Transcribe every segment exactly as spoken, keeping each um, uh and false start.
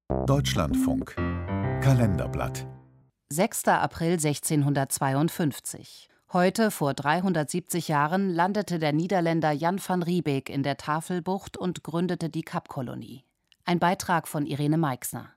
Deutschlandfunk Kalenderblatt. sechster April sechzehnhundertzweiundfünfzig. Heute, vor dreihundertsiebzig Jahren, landete der Niederländer Jan van Riebeeck in der Tafelbucht und gründete die Kapkolonie. Ein Beitrag von Irene Meixner.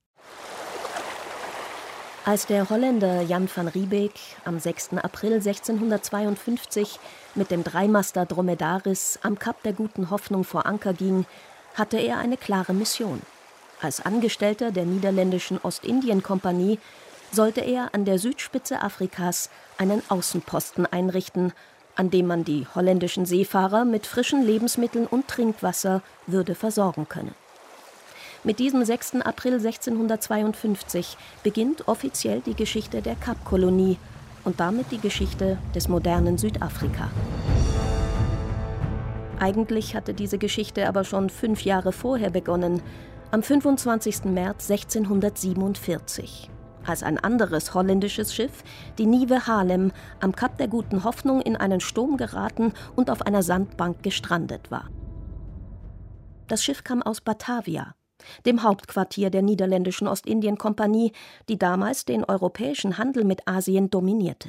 Als der Holländer Jan van Riebeeck am sechster April sechzehnhundertzweiundfünfzig mit dem Dreimaster Dromedaris am Kap der Guten Hoffnung vor Anker ging, hatte er eine klare Mission. Als Angestellter der niederländischen Ostindien-Kompanie sollte er an der Südspitze Afrikas einen Außenposten einrichten, an dem man die holländischen Seefahrer mit frischen Lebensmitteln und Trinkwasser würde versorgen können. Mit diesem sechster April sechzehnhundertzweiundfünfzig beginnt offiziell die Geschichte der Kapkolonie und damit die Geschichte des modernen Südafrika. Eigentlich hatte diese Geschichte aber schon fünf Jahre vorher begonnen, am fünfundzwanzigsten März sechzehnhundertsiebenundvierzig, als ein anderes holländisches Schiff, die Nieuwe Haarlem, am Kap der Guten Hoffnung in einen Sturm geraten und auf einer Sandbank gestrandet war. Das Schiff kam aus Batavia, dem Hauptquartier der niederländischen Ostindien-Kompanie, die damals den europäischen Handel mit Asien dominierte.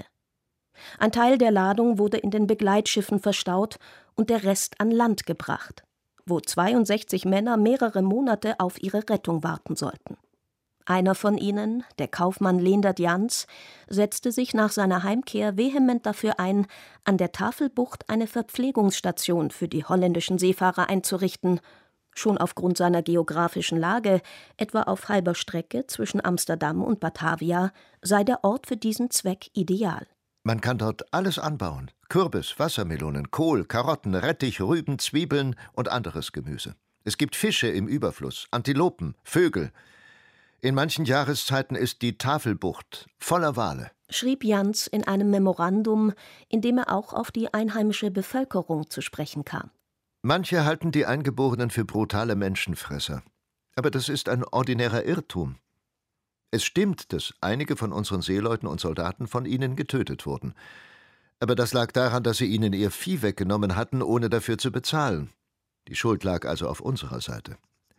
Ein Teil der Ladung wurde in den Begleitschiffen verstaut und der Rest an Land gebracht, wo zweiundsechzig Männer mehrere Monate auf ihre Rettung warten sollten. Einer von ihnen, der Kaufmann Leendert Jans, setzte sich nach seiner Heimkehr vehement dafür ein, an der Tafelbucht eine Verpflegungsstation für die holländischen Seefahrer einzurichten. Schon aufgrund seiner geografischen Lage, etwa auf halber Strecke zwischen Amsterdam und Batavia, sei der Ort für diesen Zweck ideal. Man kann dort alles anbauen: Kürbis, Wassermelonen, Kohl, Karotten, Rettich, Rüben, Zwiebeln und anderes Gemüse. Es gibt Fische im Überfluss, Antilopen, Vögel. In manchen Jahreszeiten ist die Tafelbucht voller Wale, schrieb Jans in einem Memorandum, in dem er auch auf die einheimische Bevölkerung zu sprechen kam. Manche halten die Eingeborenen für brutale Menschenfresser. Aber das ist ein ordinärer Irrtum. Es stimmt, dass einige von unseren Seeleuten und Soldaten von ihnen getötet wurden. Aber das lag daran, dass sie ihnen ihr Vieh weggenommen hatten, ohne dafür zu bezahlen. Die Schuld lag also auf unserer Seite.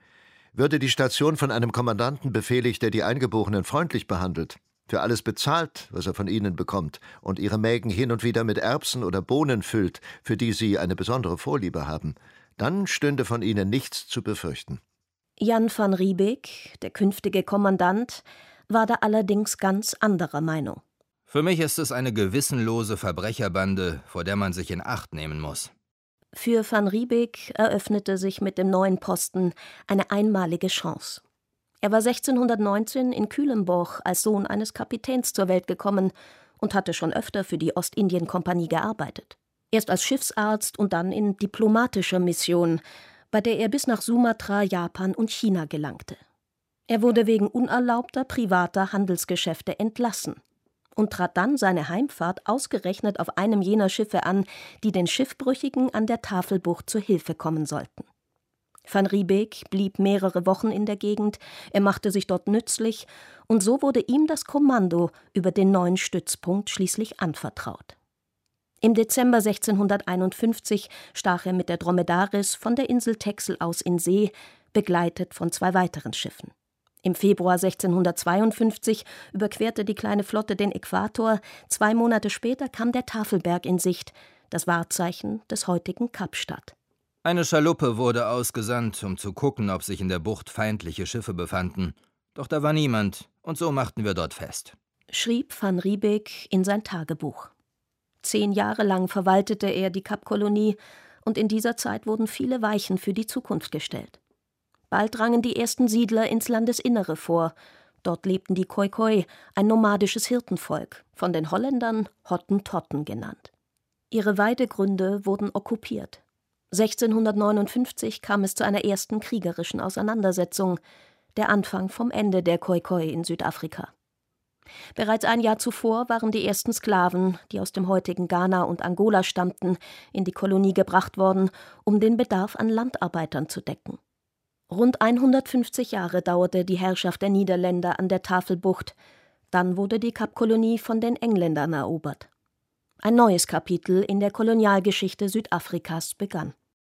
Würde die Station von einem Kommandanten befehligt, der die Eingeborenen freundlich behandelt, für alles bezahlt, was er von ihnen bekommt, und ihre Mägen hin und wieder mit Erbsen oder Bohnen füllt, für die sie eine besondere Vorliebe haben, dann stünde von ihnen nichts zu befürchten. Jan van Riebeeck, der künftige Kommandant, war da allerdings ganz anderer Meinung. Für mich ist es eine gewissenlose Verbrecherbande, vor der man sich in Acht nehmen muss. Für van Riebeeck eröffnete sich mit dem neuen Posten eine einmalige Chance. Er war sechzehnhundertneunzehn in Culemborg als Sohn eines Kapitäns zur Welt gekommen und hatte schon öfter für die Ostindien-Kompanie gearbeitet. Erst als Schiffsarzt und dann in diplomatischer Mission, bei der er bis nach Sumatra, Japan und China gelangte. Er wurde wegen unerlaubter privater Handelsgeschäfte entlassen und trat dann seine Heimfahrt ausgerechnet auf einem jener Schiffe an, die den Schiffbrüchigen an der Tafelbucht zur Hilfe kommen sollten. Van Riebeeck blieb mehrere Wochen in der Gegend, er machte sich dort nützlich, und so wurde ihm das Kommando über den neuen Stützpunkt schließlich anvertraut. Im Dezember sechzehnhunderteinundfünfzig stach er mit der Dromedaris von der Insel Texel aus in See, begleitet von zwei weiteren Schiffen. Im Februar sechzehnhundertzweiundfünfzig überquerte die kleine Flotte den Äquator, zwei Monate später kam der Tafelberg in Sicht, das Wahrzeichen des heutigen Kapstadt. Eine Schaluppe wurde ausgesandt, um zu gucken, ob sich in der Bucht feindliche Schiffe befanden. Doch da war niemand, und so machten wir dort fest, schrieb van Riebeeck in sein Tagebuch. Zehn Jahre lang verwaltete er die Kapkolonie, und in dieser Zeit wurden viele Weichen für die Zukunft gestellt. Bald drangen die ersten Siedler ins Landesinnere vor. Dort lebten die Khoikhoi, ein nomadisches Hirtenvolk, von den Holländern Hottentotten genannt. Ihre Weidegründe wurden okkupiert. sechzehnhundertneunundfünfzig kam es zu einer ersten kriegerischen Auseinandersetzung, der Anfang vom Ende der Khoikhoi in Südafrika. Bereits ein Jahr zuvor waren die ersten Sklaven, die aus dem heutigen Ghana und Angola stammten, in die Kolonie gebracht worden, um den Bedarf an Landarbeitern zu decken. Rund hundertfünfzig Jahre dauerte die Herrschaft der Niederländer an der Tafelbucht. Dann wurde die Kapkolonie von den Engländern erobert. Ein neues Kapitel in der Kolonialgeschichte Südafrikas begann.